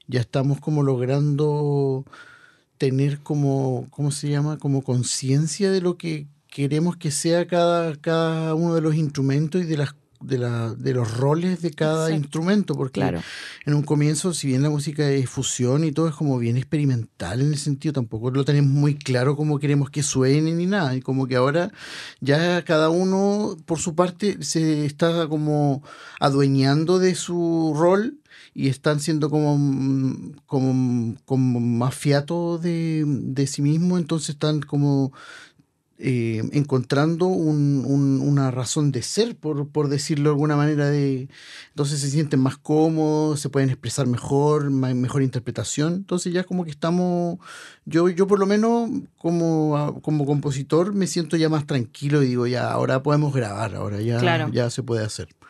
ya estamos como logrando tener como, ¿cómo se llama? Como conciencia de lo que queremos que sea cada uno de los instrumentos y de los roles de cada Exacto, instrumento, porque claro. en un comienzo, si bien la música es fusión y todo es como bien experimental en ese sentido, tampoco lo tenemos muy claro cómo queremos que suene ni nada, y como que ahora ya cada uno por su parte se está como adueñando de su rol y están siendo como, como más fiato de sí mismo, entonces están como encontrando una razón de ser, por decirlo de alguna manera, entonces se sienten más cómodos, se pueden expresar mejor, mejor interpretación, entonces ya como que estamos, yo por lo menos como compositor me siento ya más tranquilo y digo, ya, ahora podemos grabar, ahora ya, Claro. ya se puede hacer.